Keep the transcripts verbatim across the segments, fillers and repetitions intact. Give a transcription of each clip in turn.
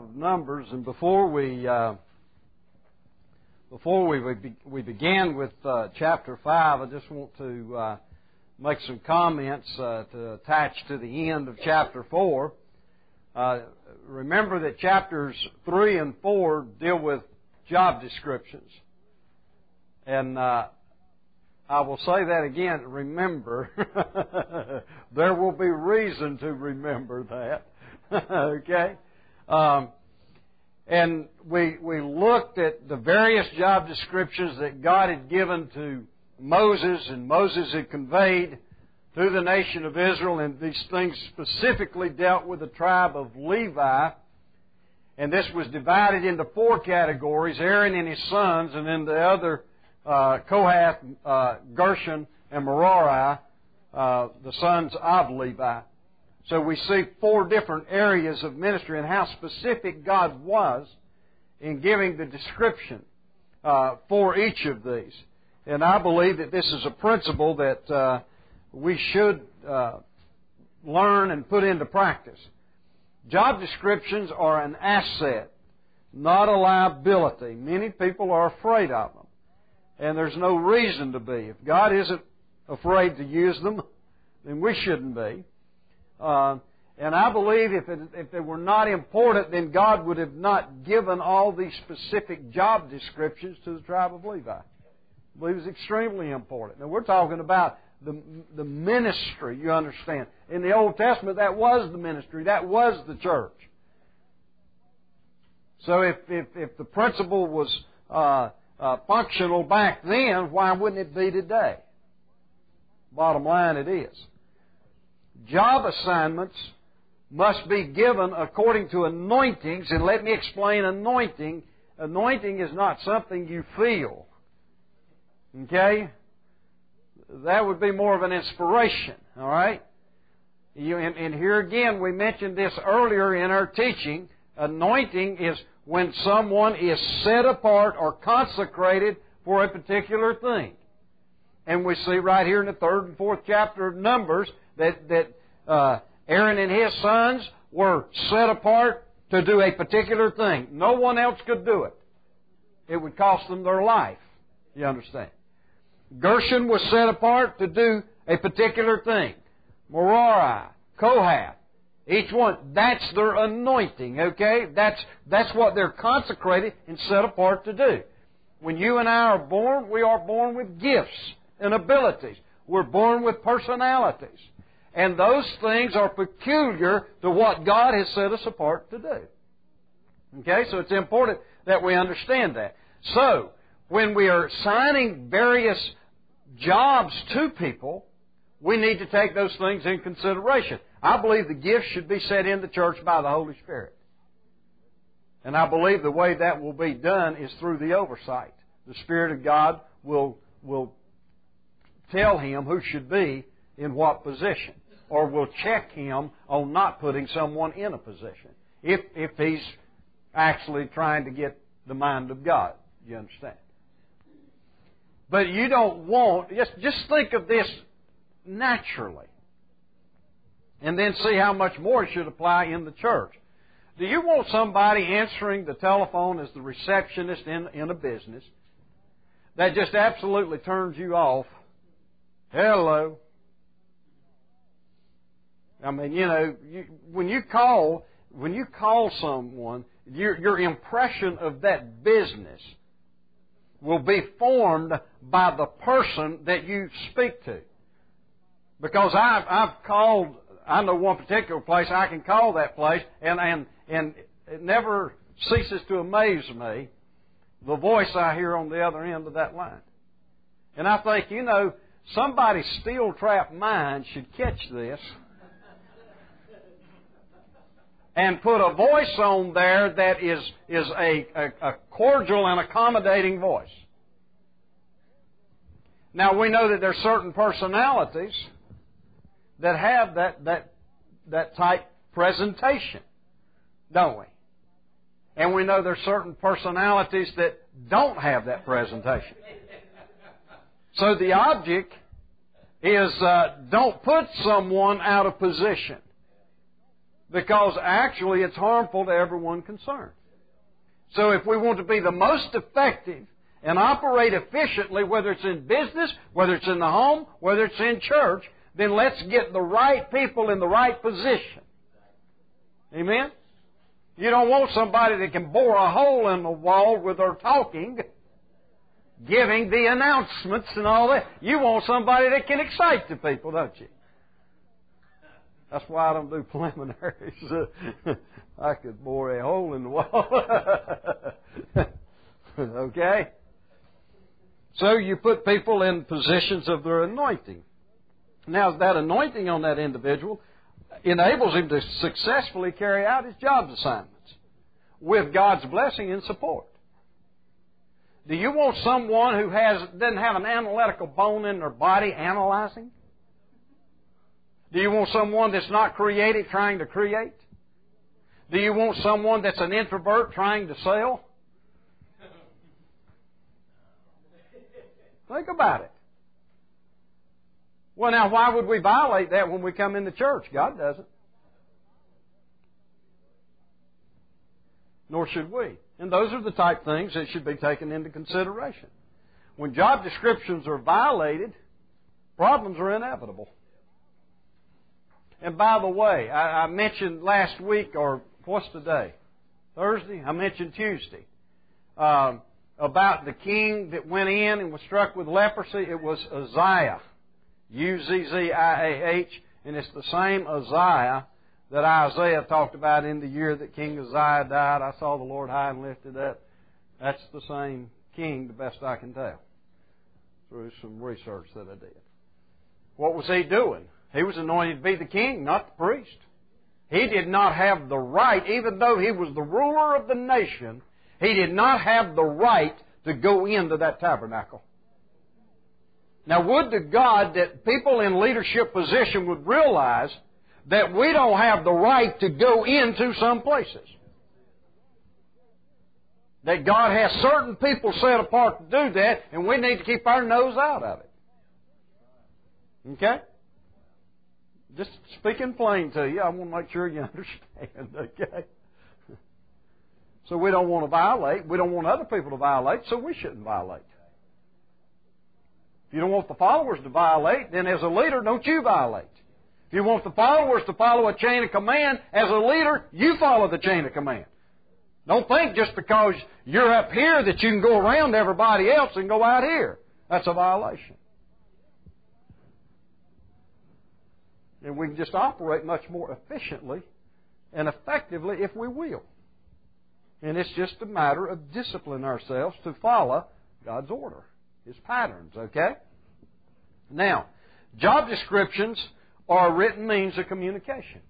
of Numbers, and before we uh, before we we began with uh, chapter five, I just want to uh, make some comments uh, to attach to the end of chapter four. Uh, remember that chapters three and four deal with job descriptions, and uh, I will say that again. Remember, there will be reason to remember that. Okay. Um, and we we looked at the various job descriptions that God had given to Moses, and Moses had conveyed to the nation of Israel, and these things specifically dealt with the tribe of Levi. And this was divided into four categories: Aaron and his sons, and then the other uh, Kohath, uh, Gershon, and Merari, uh, the sons of Levi. So we see four different areas of ministry and how specific God was in giving the description uh, for each of these. And I believe that this is a principle that uh, we should uh, learn and put into practice. Job descriptions are an asset, not a liability. Many people are afraid of them, and there's no reason to be. If God isn't afraid to use them, then we shouldn't be. Uh, and I believe if, it, if they were not important, then God would have not given all these specific job descriptions to the tribe of Levi. I believe it's extremely important. Now, we're talking about the, the ministry, you understand. In the Old Testament, that was the ministry. That was the church. So if, if, if the principle was uh, uh, functional back then, why wouldn't it be today? Bottom line, it is. Job assignments must be given according to anointings, and let me explain anointing. Anointing is not something you feel. Okay? That would be more of an inspiration, all right? You, and, and here again, we mentioned this earlier in our teaching. Anointing is when someone is set apart or consecrated for a particular thing. And we see right here in the third and fourth chapter of Numbers that, that uh, Aaron and his sons were set apart to do a particular thing. No one else could do it. It would cost them their life. You understand? Gershon was set apart to do a particular thing. Merari, Kohath, each one, that's their anointing, okay? That's, that's what they're consecrated and set apart to do. When you and I are born, we are born with gifts and abilities. We're born with personalities. And those things are peculiar to what God has set us apart to do. Okay, so it's important that we understand that. So, when we are assigning various jobs to people, we need to take those things in consideration. I believe the gifts should be set in the church by the Holy Spirit. And I believe the way that will be done is through the oversight. The Spirit of God will, will tell him who should be in what position, or will check him on not putting someone in a position if, if he's actually trying to get the mind of God. You understand? But you don't want, just, just think of this naturally, and then see how much more it should apply in the church. Do you want somebody answering the telephone as the receptionist in, in a business that just absolutely turns you off? Hello. I mean, you know, you, when you call, when you call someone, your, your impression of that business will be formed by the person that you speak to. Because I've, I've called, I know one particular place, I can call that place, and, and, and it never ceases to amaze me, the voice I hear on the other end of that line. And I think, you know, somebody's steel-trapped mind should catch this and put a voice on there that is, is a, a, a cordial and accommodating voice. Now, we know that there are certain personalities that have that, that, that type presentation, don't we? And we know there are certain personalities that don't have that presentation. So the object is uh, don't put someone out of position. because actually it's harmful to everyone concerned. So if we want to be the most effective and operate efficiently, whether it's in business, whether it's in the home, whether it's in church, then let's get the right people in the right position. Amen? You don't want somebody that can bore a hole in the wall with their talking, giving the announcements and all that. You want somebody that can excite the people, don't you? That's why I don't do preliminaries. I could bore a hole in the wall. Okay? So you put people in positions of their anointing. Now, that anointing on that individual enables him to successfully carry out his job assignments with God's blessing and support. Do you want someone who has doesn't have an analytical bone in their body analyzing? Do you want someone that's not creative trying to create? Do you want someone that's an introvert trying to sell? Think about it. Well, now, why would we violate that when we come into church? God doesn't. Nor should we. And those are the type things that should be taken into consideration. When job descriptions are violated, problems are inevitable. And by the way, I, I mentioned last week, or what's today? Thursday? I mentioned Tuesday. Um, about the king that went in and was struck with leprosy. It was Uzziah. U Z Z I A H. And it's the same Uzziah that Isaiah talked about in the year that King Uzziah died. I saw the Lord high and lifted up. That's the same king, the best I can tell, through some research that I did. What was he doing? He was anointed to be the king, not the priest. He did not have the right, even though he was the ruler of the nation, he did not have the right to go into that tabernacle. Now, would to God that people in leadership position would realize that we don't have the right to go into some places. That God has certain people set apart to do that, and we need to keep our nose out of it. Okay? Just speaking plain to you, I want to make sure you understand, okay? So we don't want to violate. We don't want other people to violate, so we shouldn't violate. If you don't want the followers to violate, then as a leader, don't you violate. If you want the followers to follow a chain of command, as a leader, you follow the chain of command. Don't think just because you're up here that you can go around everybody else and go out here. That's a violation. And we can just operate much more efficiently and effectively if we will. And it's just a matter of disciplining ourselves to follow God's order, His patterns, okay? Now, job descriptions are a written means of communication.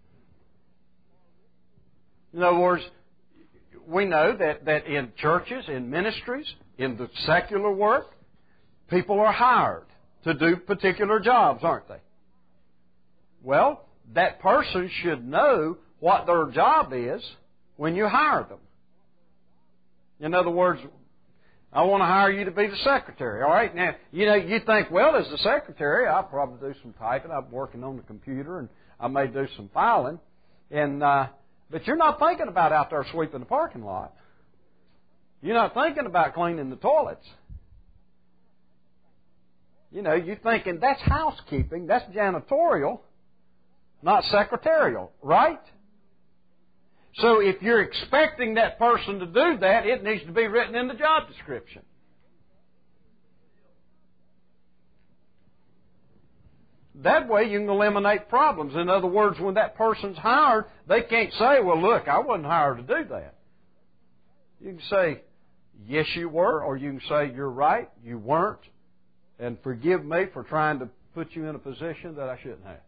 In other words, we know that, that in churches, in ministries, in the secular work, people are hired to do particular jobs, aren't they? Well, that person should know what their job is when you hire them. In other words, I want to hire you to be the secretary. All right, now, you know, you think, well, as the secretary, I'll probably do some typing. I'm working on the computer, and I may do some filing. And uh, but you're not thinking about out there sweeping the parking lot. You're not thinking about cleaning the toilets. You know, you're thinking that's housekeeping, that's janitorial, not secretarial, right? So if you're expecting that person to do that, it needs to be written in the job description. That way you can eliminate problems. In other words, when that person's hired, they can't say, well, look, I wasn't hired to do that. You can say, yes, you were, or you can say, you're right, you weren't, and forgive me for trying to put you in a position that I shouldn't have.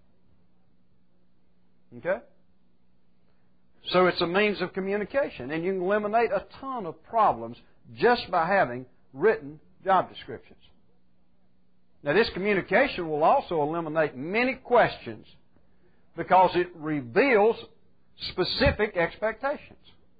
Okay? So it's a means of communication, and you can eliminate a ton of problems just by having written job descriptions. Now, this communication will also eliminate many questions because it reveals specific expectations.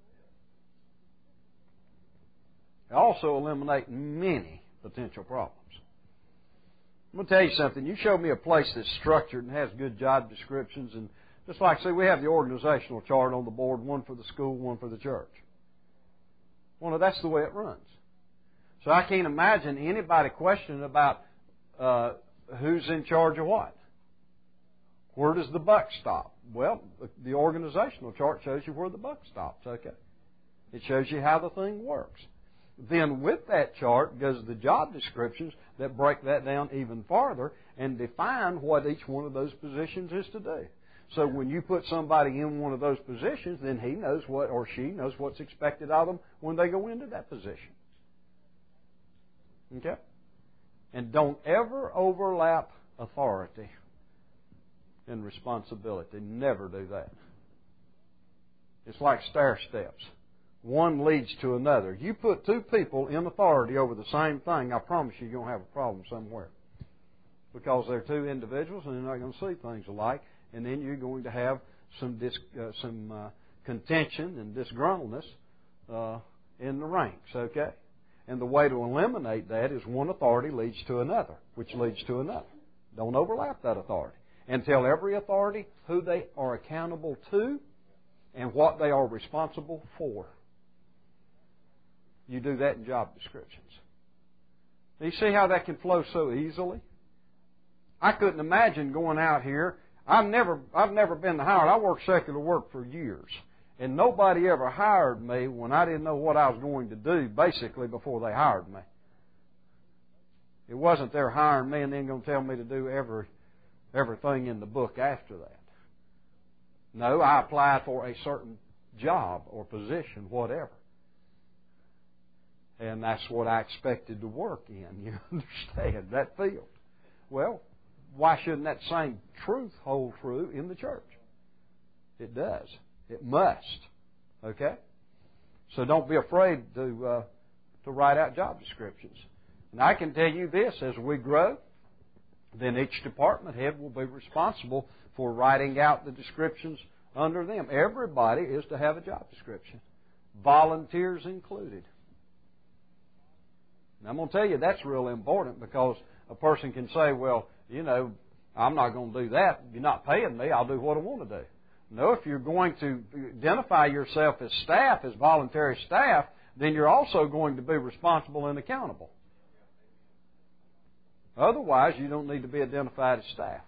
It also eliminates many potential problems. I'm going to tell you something. You show me a place that's structured and has good job descriptions and Just like, see, we have the organizational chart on the board, one for the school, one for the church. Well, that's the way it runs. So I can't imagine anybody questioning about uh, who's in charge of what. Where does the buck stop? Well, the, the organizational chart shows you where the buck stops, okay? It shows you how the thing works. Then with that chart goes the job descriptions that break that down even farther and define what each one of those positions is to do. So when you put somebody in one of those positions, then he knows what, or she knows what's expected of them when they go into that position. Okay? And don't ever overlap authority and responsibility. Never do that. It's like stair steps. One leads to another. You put two people in authority over the same thing, I promise you, you're going to have a problem somewhere. Because they're two individuals and they're not going to see things alike. And then you're going to have some dis, uh, some uh, contention and disgruntledness uh, in the ranks, okay? And the way to eliminate that is one authority leads to another, which leads to another. Don't overlap that authority. And tell every authority who they are accountable to and what they are responsible for. You do that in job descriptions. You see how that can flow so easily? I couldn't imagine going out here. I've never, I've never been hired. I worked secular work for years. And nobody ever hired me when I didn't know what I was going to do, basically, before they hired me. It wasn't they're hiring me and then going to tell me to do every, everything in the book after that. No, I applied for a certain job or position, whatever. And that's what I expected to work in, you understand, that field. Well, why shouldn't that same truth hold true in the church? It does. It must. Okay? So don't be afraid to uh, to write out job descriptions. And I can tell you this, as we grow, then each department head will be responsible for writing out the descriptions under them. Everybody is to have a job description, volunteers included. And I'm going to tell you that's real important, because a person can say, well, you know, I'm not going to do that. You're not paying me. I'll do what I want to do. No, if you're going to identify yourself as staff, as voluntary staff, then you're also going to be responsible and accountable. Otherwise, you don't need to be identified as staff.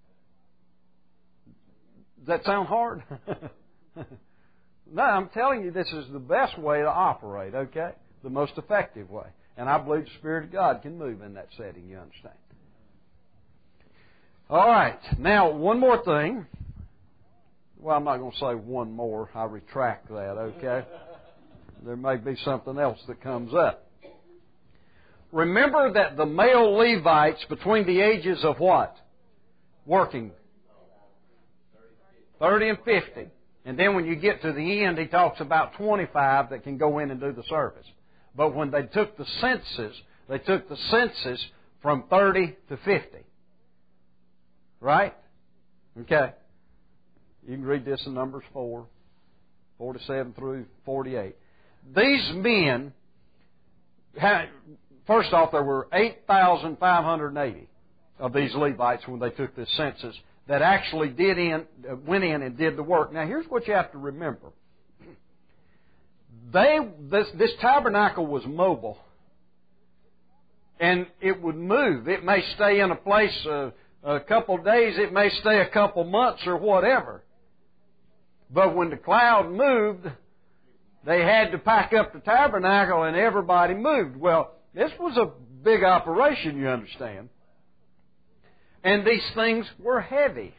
Does that sound hard? No, I'm telling you this is the best way to operate, okay? The most effective way. And I believe the Spirit of God can move in that setting, you understand. All right. Now, one more thing. Well, I'm not going to say one more. I retract that, okay? There may be something else that comes up. Remember that the male Levites between the ages of what? Working. thirty and fifty. And then when you get to the end, he talks about twenty-five that can go in and do the service. But when they took the census, they took the census from thirty to fifty. Right? Okay. You can read this in Numbers four, forty-seven through forty-eight. These men, had, first off, there were eight thousand five hundred eighty of these Levites when they took this census that actually did in, went in and did the work. Now, here's what you have to remember. They, this, this tabernacle was mobile, and it would move. It may stay in a place uh, a couple of days. It may stay a couple months or whatever. But when the cloud moved, they had to pack up the tabernacle, and everybody moved. Well, this was a big operation, you understand. And these things were heavy.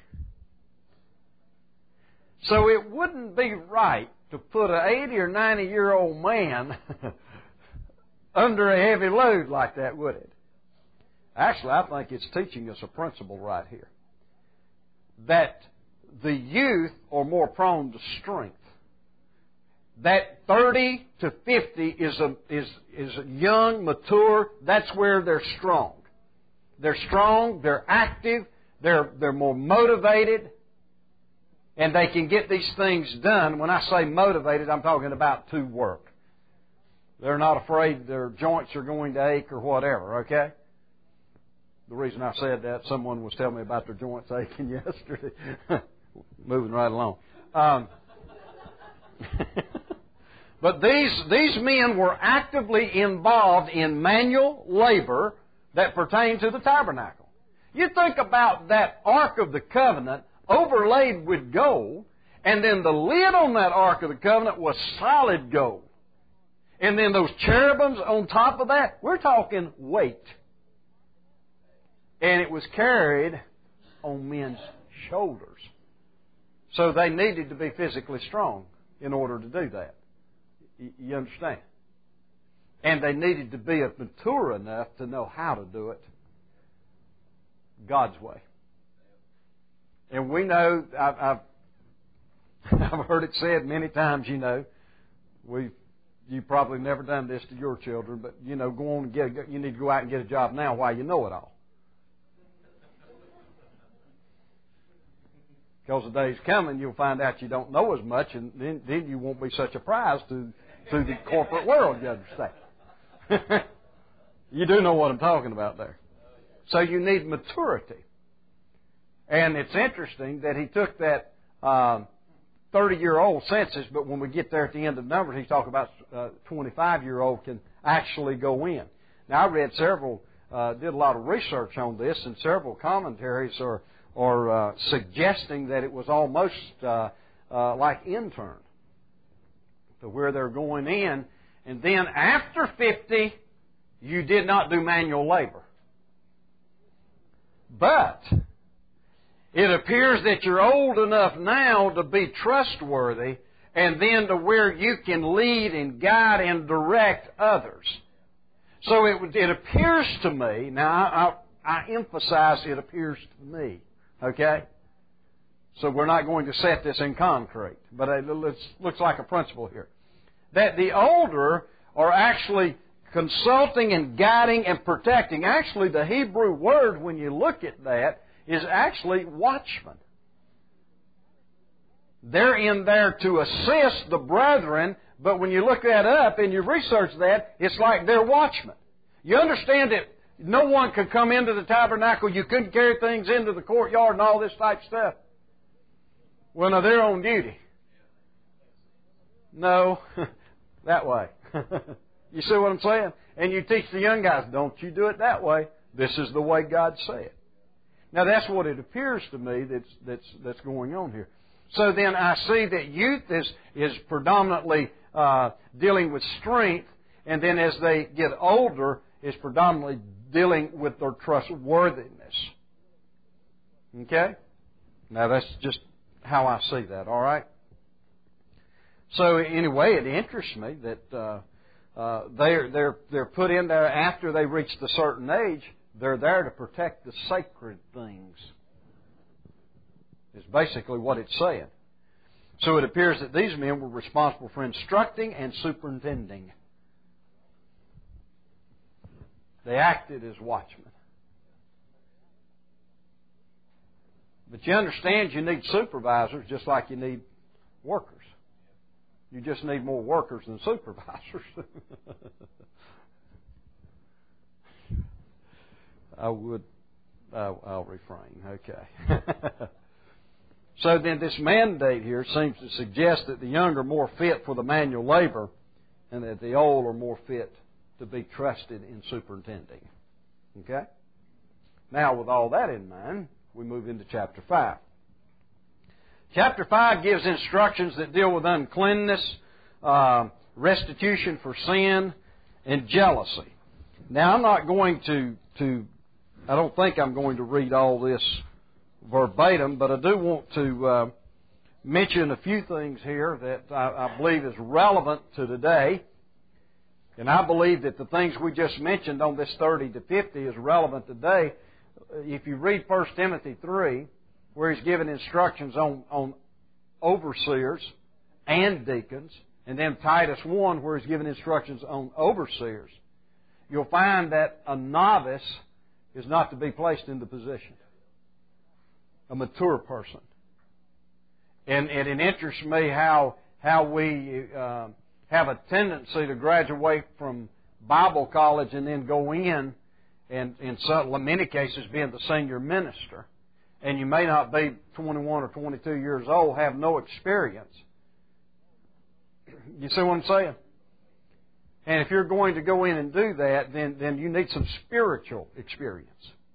So it wouldn't be right to put an eighty or ninety year old man under a heavy load like that, would it? Actually, I think it's teaching us a principle right here. That the youth are more prone to strength. That thirty to fifty is a, is, is a young, mature, that's where they're strong. They're strong, they're active, they're, they're more motivated, and they can get these things done. When I say motivated, I'm talking about to work. They're not afraid their joints are going to ache or whatever, okay? The reason I said that, someone was telling me about their joints aching yesterday. moving right along. Um, but these, these men were actively involved in manual labor that pertained to the tabernacle. You think about that Ark of the Covenant overlaid with gold, and then the lid on that Ark of the Covenant was solid gold. And then those cherubims on top of that, we're talking weight. And it was carried on men's shoulders. So they needed to be physically strong in order to do that. You understand? And they needed to be mature enough to know how to do it God's way. And we know, I've, I've, I've heard it said many times, you know, we've You've probably never done this to your children, but, you know, go on and get a, you need to go out and get a job now while you know it all. Because the day's coming, you'll find out you don't know as much, and then, then you won't be such a prize to, to the corporate world, you understand. You do know what I'm talking about there. So you need maturity. And it's interesting that he took that um, thirty-year-old census, but when we get there at the end of Numbers, he's talking about uh, twenty-five-year-old can actually go in. Now, I read several, uh, did a lot of research on this, and several commentaries are, are uh, suggesting that it was almost uh, uh, like intern, to where they're going in, and then after fifty, you did not do manual labor. But it appears that you're old enough now to be trustworthy, and then to where you can lead and guide and direct others. So it, it appears to me, now I, I, I emphasize it appears to me, okay? So we're not going to set this in concrete, but it looks like a principle here. That the older are actually consulting and guiding and protecting. Actually, the Hebrew word, when you look at that, is actually watchmen. They're in there to assist the brethren, but when you look that up and you research that, it's like they're watchmen. You understand that no one could come into the tabernacle, you couldn't carry things into the courtyard and all this type of stuff. Well, no, they're on duty. No, that way. You see what I'm saying? And you teach the young guys, don't you do it that way. This is the way God said. Now, that's what it appears to me that's, that's, that's going on here. So then I see that youth is, is predominantly uh, dealing with strength, and then as they get older, is predominantly dealing with their trustworthiness. Okay? Now, that's just how I see that, all right? So anyway, it interests me that uh, uh, they're, they're, they're put in there after they reach a certain age. They're there to protect the sacred things, is basically what it's saying. So it appears that these men were responsible for instructing and superintending. They acted as watchmen. But you understand you need supervisors just like you need workers. You just need more workers than supervisors. I would, uh, I'll refrain. Okay. So then this mandate here seems to suggest that the young are more fit for the manual labor and that the old are more fit to be trusted in superintending. Okay? Now, with all that in mind, we move into chapter five. Chapter five gives instructions that deal with uncleanness, uh, restitution for sin, and jealousy. Now, I'm not going to, to I don't think I'm going to read all this verbatim, but I do want to uh, mention a few things here that I, I believe is relevant to today. And I believe that the things we just mentioned on this thirty to fifty is relevant today. If you read First Timothy three, where he's given instructions on, on overseers and deacons, and then Titus one, where he's given instructions on overseers, you'll find that a novice is not to be placed in the position. A mature person. And, and it interests me how, how we uh, have a tendency to graduate from Bible college and then go in and in some, many cases being the senior minister. and you may not be twenty-one or twenty-two years old, have no experience. You see what I'm saying? And if you're going to go in and do that, then, then you need some spiritual experience.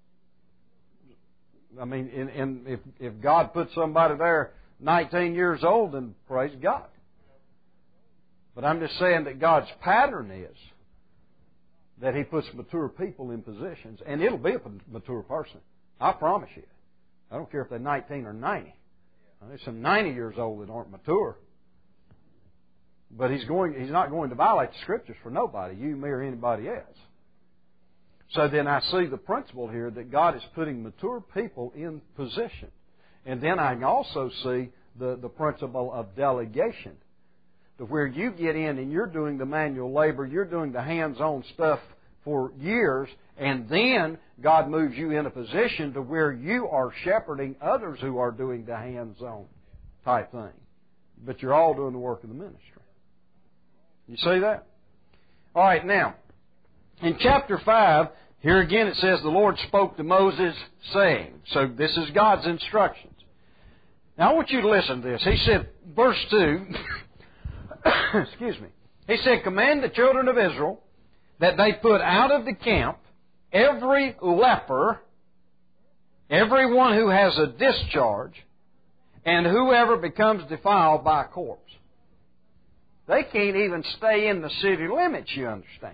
I mean, in, in, if, if God puts somebody there nineteen years old, then praise God. But I'm just saying that God's pattern is that He puts mature people in positions, and it'll be a mature person. I promise you. I don't care if they're nineteen or ninety. There's some ninety years old that aren't mature. But he's going. He's not going to violate the Scriptures for nobody, you, me, or anybody else. So then I see the principle here that God is putting mature people in position. And then I can also see the, the principle of delegation. To where you get in and you're doing the manual labor, you're doing the hands-on stuff for years, and then God moves you in a position to where you are shepherding others who are doing the hands-on type thing. But you're all doing the work of the ministry. You see that? All right, now, in chapter five, here again it says, the Lord spoke to Moses, saying. So this is God's instructions. Now I want you to listen to this. He said, verse two, excuse me. He said, command the children of Israel that they put out of the camp every leper, everyone who has a discharge, and whoever becomes defiled by a corpse. They can't even stay in the city limits, you understand.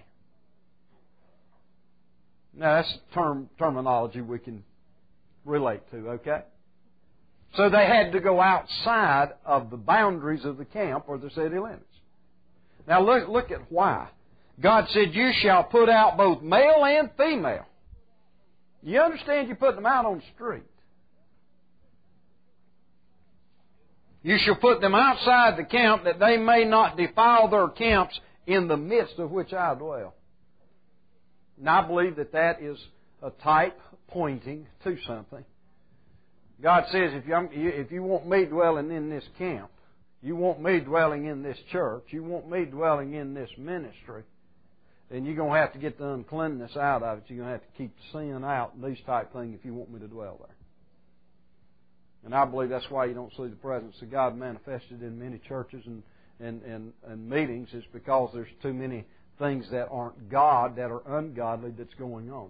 Now, that's term, terminology we can relate to, okay? So they had to go outside of the boundaries of the camp or the city limits. Now, look, look at why. God said, you shall put out both male and female. You understand you're putting them out on the street. You shall put them outside the camp that they may not defile their camps in the midst of which I dwell. And I believe that that is a type pointing to something. God says, if you, if you want me dwelling in this camp, you want me dwelling in this church, you want me dwelling in this ministry, then you're going to have to get the uncleanness out of it. You're going to have to keep the sin out and these type things if you want me to dwell there. And I believe that's why you don't see the presence of God manifested in many churches and, and, and, and meetings. It's because there's too many things that aren't God, that are ungodly, that's going on.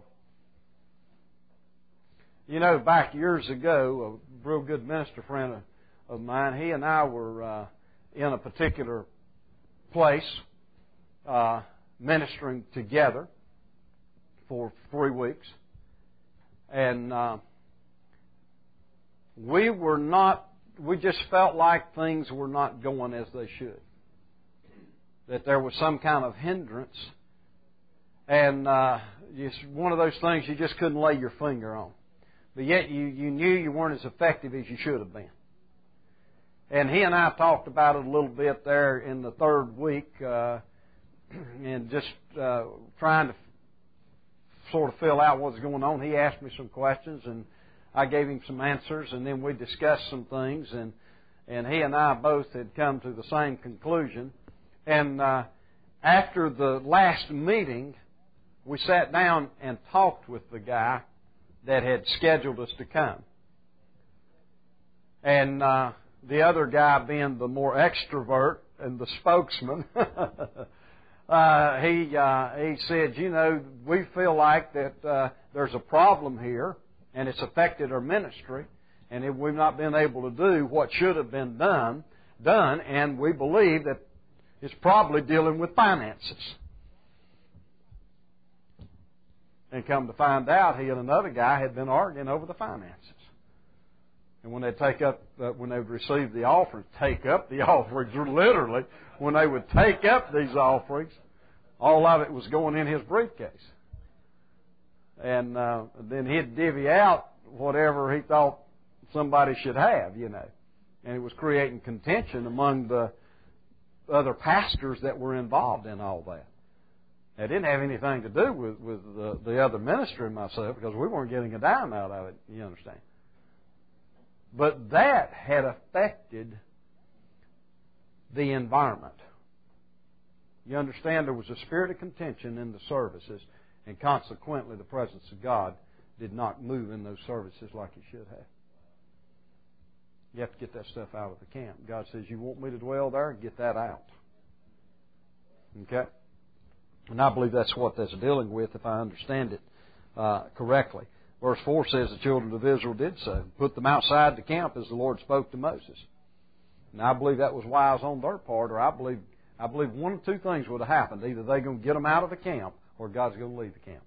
You know, back years ago, a real good minister friend of, of mine, he and I were uh, in a particular place uh, ministering together for three weeks. And Uh, We were not, we just felt like things were not going as they should. That there was some kind of hindrance. And uh, it's one of those things you just couldn't lay your finger on. But yet you, you knew you weren't as effective as you should have been. And he and I talked about it a little bit there in the third week. Uh, and just uh, trying to sort of fill out what was going on. He asked me some questions and I gave him some answers, and then we discussed some things, and and he and I both had come to the same conclusion. And uh, after the last meeting, we sat down and talked with the guy that had scheduled us to come. And uh, the other guy, being the more extrovert and the spokesman, uh, he uh, he said, you know, we feel like that uh, there's a problem here, and it's affected our ministry, and we've not been able to do what should have been done, done, and we believe that it's probably dealing with finances. And come to find out, he and another guy had been arguing over the finances. And when they take up, uh, when they would receive the offerings, take up the offerings, literally, when they would take up these offerings, all of it was going in his briefcase. And uh, then he'd divvy out whatever he thought somebody should have, you know. And it was creating contention among the other pastors that were involved in all that. It didn't have anything to do with, with the, the other ministry and myself, because we weren't getting a dime out of it, you understand. But that had affected the environment. You understand, there was a spirit of contention in the services, and consequently the presence of God did not move in those services like it should have. You have to get that stuff out of the camp. God says, you want me to dwell there? Get that out. Okay? And I believe that's what that's dealing with, if I understand it uh, correctly. Verse four says the children of Israel did so. Put them outside the camp as the Lord spoke to Moses. And I believe that was wise on their part, or I believe I believe one of two things would have happened. Either they're going to get them out of the camp, or God's going to leave the camp.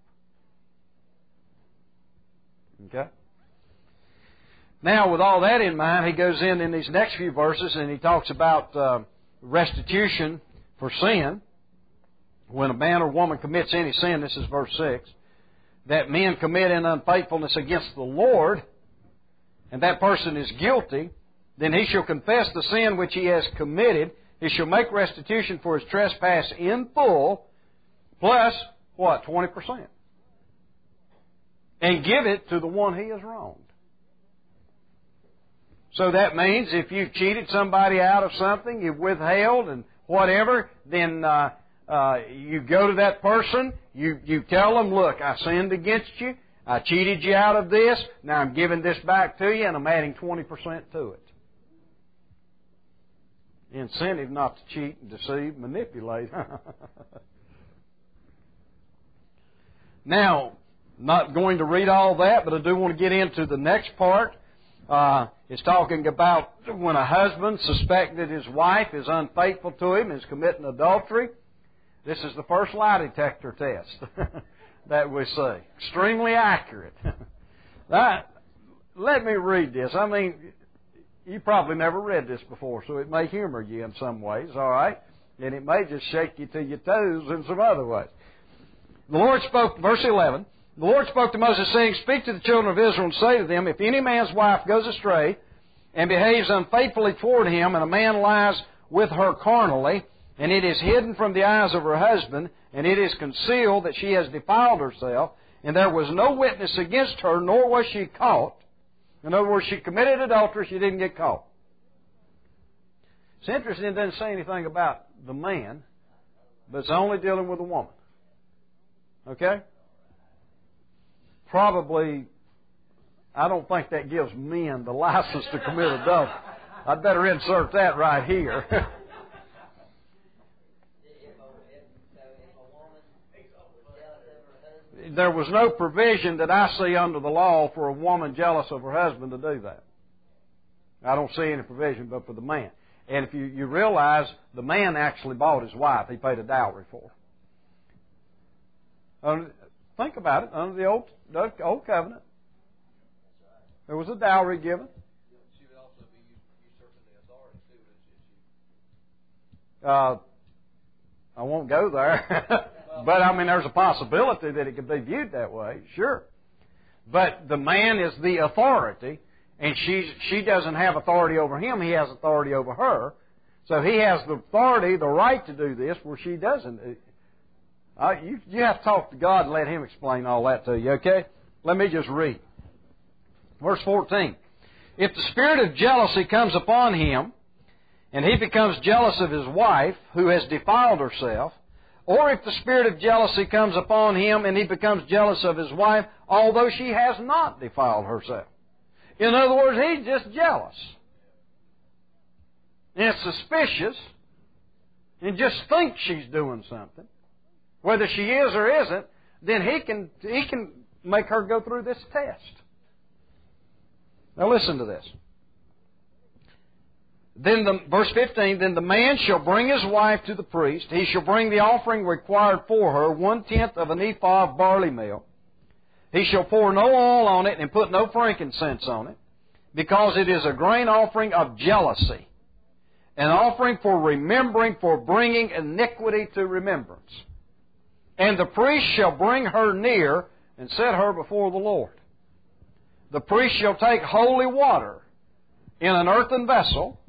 Okay? Now, with all that in mind, he goes in in these next few verses and he talks about uh, restitution for sin. When a man or woman commits any sin, this is verse six, that men commit in unfaithfulness against the Lord, and that person is guilty, then he shall confess the sin which he has committed. He shall make restitution for his trespass in full, plus, what, twenty percent. And give it to the one he has wronged. So that means if you've cheated somebody out of something, you've withheld and whatever, then uh, uh, you go to that person, you, you tell them, look, I sinned against you, I cheated you out of this, now I'm giving this back to you, and I'm adding twenty percent to it. Incentive not to cheat and deceive, manipulate. Now, not going to read all that, but I do want to get into the next part. Uh, it's talking about when a husband suspects that his wife is unfaithful to him, is committing adultery. This is the first lie detector test that we see. Extremely accurate. That, let me read this. I mean, you probably never read this before, so it may humor you in some ways, all right? And it may just shake you to your toes in some other ways. The Lord spoke, verse eleven, the Lord spoke to Moses, saying, Speak to the children of Israel and say to them, If any man's wife goes astray and behaves unfaithfully toward him, and a man lies with her carnally, and it is hidden from the eyes of her husband, and it is concealed that she has defiled herself, and there was no witness against her, nor was she caught. In other words, she committed adultery, she didn't get caught. It's interesting, it doesn't say anything about the man, but it's only dealing with the woman. Okay? Probably, I don't think that gives men the license to commit adultery. I'd better insert that right here. There was no provision that I see under the law for a woman jealous of her husband to do that. I don't see any provision but for the man. And if you, you realize the man actually bought his wife, he paid a dowry for her. Um, think about it. Under the old, the old covenant, there was a dowry given. She would also be usurping the authority too, wouldn't she? Uh, I won't go there. But, I mean, there's a possibility that it could be viewed that way, sure. But the man is the authority, and she's, she doesn't have authority over him. He has authority over her. So he has the authority, the right to do this, where she doesn't. Uh, you, you have to talk to God and let Him explain all that to you, okay? Let me just read. Verse fourteen. If the spirit of jealousy comes upon him, and he becomes jealous of his wife, who has defiled herself, or if the spirit of jealousy comes upon him and he becomes jealous of his wife, although she has not defiled herself. In other words, he's just jealous. And it's suspicious and just thinks she's doing something. Whether she is or isn't, then he can, he can make her go through this test. Now listen to this. Then the, verse fifteen, Then the man shall bring his wife to the priest. He shall bring the offering required for her, one-tenth of an ephah of barley meal. He shall pour no oil on it and put no frankincense on it, because it is a grain offering of jealousy, an offering for remembering, for bringing iniquity to remembrance. And the priest shall bring her near and set her before the Lord. The priest shall take holy water in an earthen vessel.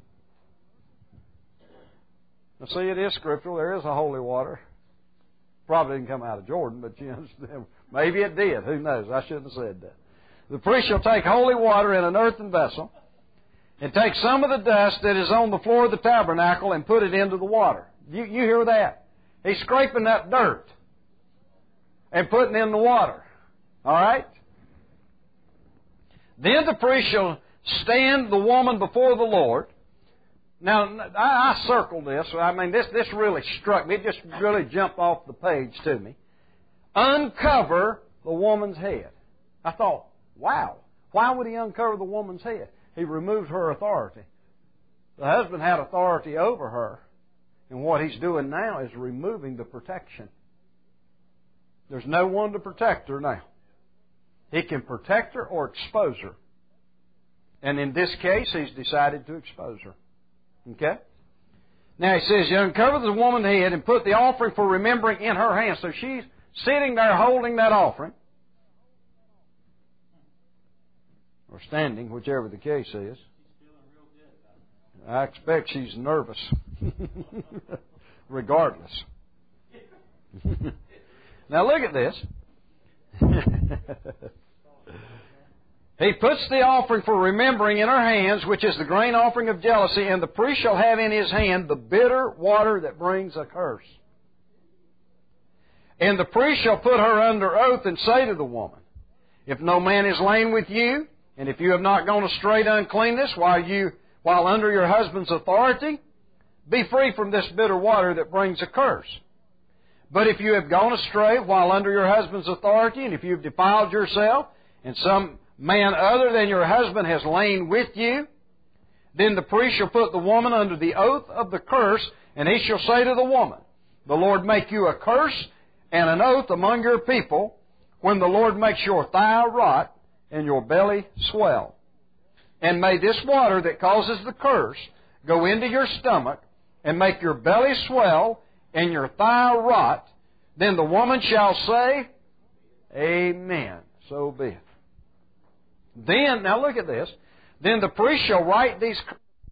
Now, see, it is scriptural. There is a holy water. Probably didn't come out of Jordan, but you understand. Maybe it did. Who knows? I shouldn't have said that. The priest shall take holy water in an earthen vessel and take some of the dust that is on the floor of the tabernacle and put it into the water. You, you hear that? He's scraping that dirt and putting it in the water. All right? Then the priest shall stand the woman before the Lord. Now, I, I circled this. I mean, this, this really struck me. It just really jumped off the page to me. Uncover the woman's head. I thought, wow, why would he uncover the woman's head? He removed her authority. The husband had authority over her, and what he's doing now is removing the protection. There's no one to protect her now. He can protect her or expose her. And in this case, he's decided to expose her. Okay? Now he says, you uncover the woman's head and put the offering for remembering in her hand. So she's sitting there holding that offering. Or standing, whichever the case is. I expect she's nervous. Regardless. Now look at this. He puts the offering for remembering in her hands, which is the grain offering of jealousy, and the priest shall have in his hand the bitter water that brings a curse. And the priest shall put her under oath and say to the woman, if no man is lain with you, and if you have not gone astray to uncleanness while you while under your husband's authority, be free from this bitter water that brings a curse. But if you have gone astray while under your husband's authority, and if you have defiled yourself, and some man other than your husband has lain with you, then the priest shall put the woman under the oath of the curse, and he shall say to the woman, the Lord make you a curse and an oath among your people, when the Lord makes your thigh rot and your belly swell. And may this water that causes the curse go into your stomach, and make your belly swell and your thigh rot. Then the woman shall say, Amen. So be it. Then, now look at this. Then the priest shall write these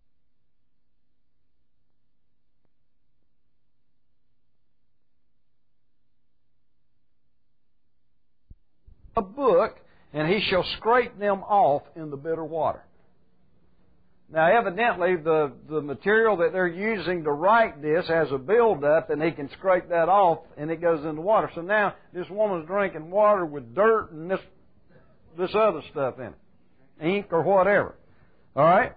a book, and he shall scrape them off in the bitter water. Now, evidently, the, the material that they're using to write this has a buildup, and he can scrape that off, and it goes in the water. So now, this woman's drinking water with dirt and this this other stuff in it, ink or whatever. All right?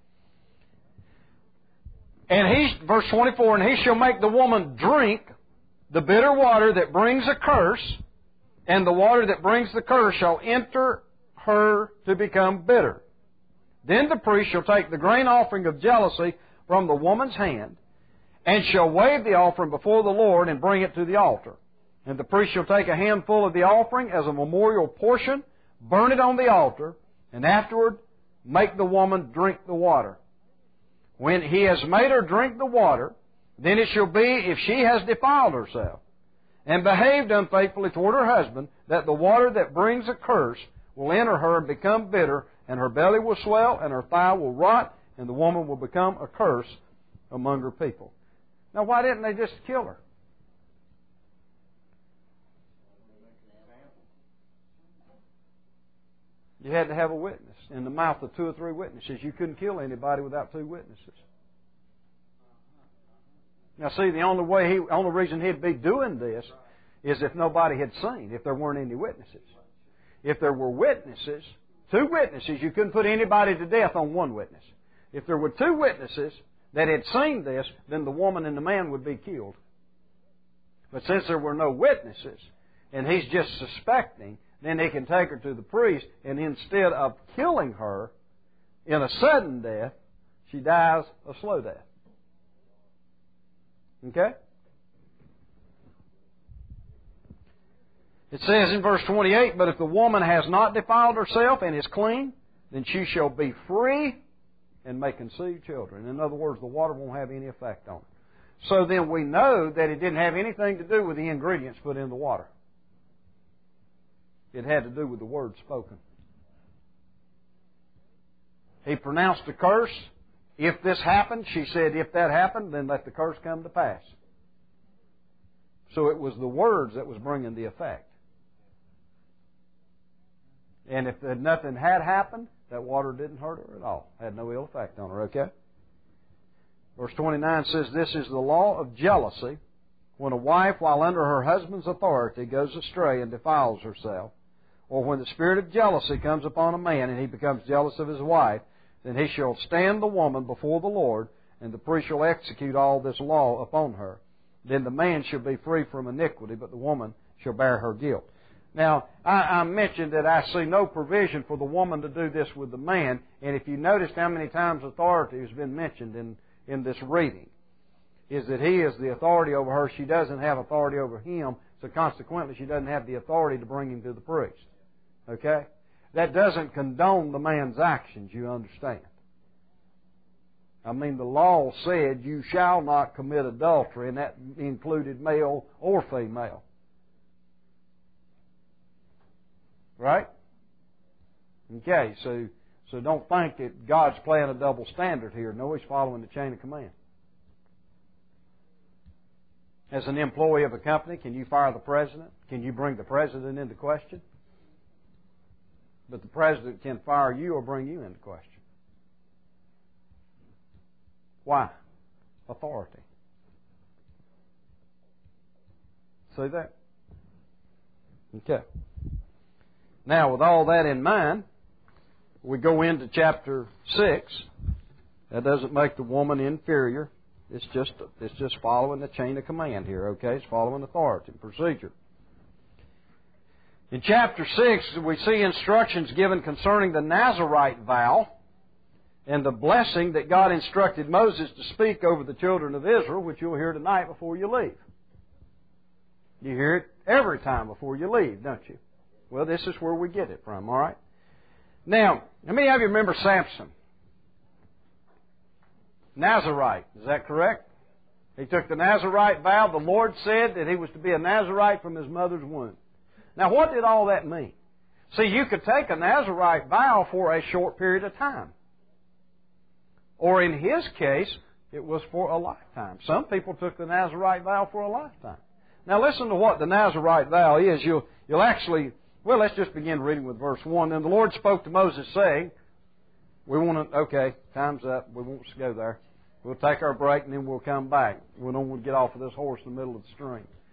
And he, verse twenty-four, and he shall make the woman drink the bitter water that brings a curse, and the water that brings the curse shall enter her to become bitter. Then the priest shall take the grain offering of jealousy from the woman's hand, and shall wave the offering before the Lord and bring it to the altar. And the priest shall take a handful of the offering as a memorial portion, burn it on the altar, and afterward make the woman drink the water. When he has made her drink the water, then it shall be, if she has defiled herself and behaved unfaithfully toward her husband, that the water that brings a curse will enter her and become bitter, and her belly will swell, and her thigh will rot, and the woman will become a curse among her people. Now, why didn't they just kill her? You had to have a witness. In the mouth of two or three witnesses, you couldn't kill anybody without two witnesses. Now, see, the only way he, only reason he'd be doing this is if nobody had seen, if there weren't any witnesses. If there were witnesses, two witnesses, you couldn't put anybody to death on one witness. If there were two witnesses that had seen this, then the woman and the man would be killed. But since there were no witnesses, and he's just suspecting, then he can take her to the priest, and instead of killing her in a sudden death, she dies a slow death. Okay? It says in verse twenty-eight, but if the woman has not defiled herself and is clean, then she shall be free and may conceive children. In other words, the water won't have any effect on her. So then we know that it didn't have anything to do with the ingredients put in the water. It had to do with the word spoken. He pronounced a curse. If this happened, she said, if that happened, then let the curse come to pass. So it was the words that was bringing the effect. And if nothing had happened, that water didn't hurt her at all. Had no ill effect on her, okay? Verse twenty-nine says, this is the law of jealousy. When a wife, while under her husband's authority, goes astray and defiles herself, or when the spirit of jealousy comes upon a man and he becomes jealous of his wife, then he shall stand the woman before the Lord, and the priest shall execute all this law upon her. Then the man shall be free from iniquity, but the woman shall bear her guilt. Now, I, I mentioned that I see no provision for the woman to do this with the man, and if you noticed how many times authority has been mentioned in, in this reading, is that he is the authority over her. She doesn't have authority over him, so consequently she doesn't have the authority to bring him to the priest. Okay? That doesn't condone the man's actions, you understand. I mean, the law said you shall not commit adultery, and that included male or female. Right? Okay, so so don't think that God's playing a double standard here. No, He's following the chain of command. As an employee of a company, can you fire the president? Can you bring the president into question? But the president can fire you or bring you into question. Why? Authority. See that? Okay. Now, with all that in mind, we go into chapter six. That doesn't make the woman inferior. It's just it's just following the chain of command here, okay? It's following authority and procedure. In chapter six, we see instructions given concerning the Nazirite vow and the blessing that God instructed Moses to speak over the children of Israel, which you'll hear tonight before you leave. You hear it every time before you leave, don't you? Well, this is where we get it from, all right? Now, how many of you remember Samson? Nazirite, is that correct? He took the Nazirite vow. The Lord said that he was to be a Nazirite from his mother's womb. Now, what did all that mean? See, you could take a Nazirite vow for a short period of time. Or in his case, it was for a lifetime. Some people took the Nazirite vow for a lifetime. Now, listen to what the Nazirite vow is. You'll, you'll actually... Well, let's just begin reading with verse one. And the Lord spoke to Moses, saying, we want to, okay, time's up. We won't go there. We'll take our break and then we'll come back. We don't want to get off of this horse in the middle of the stream.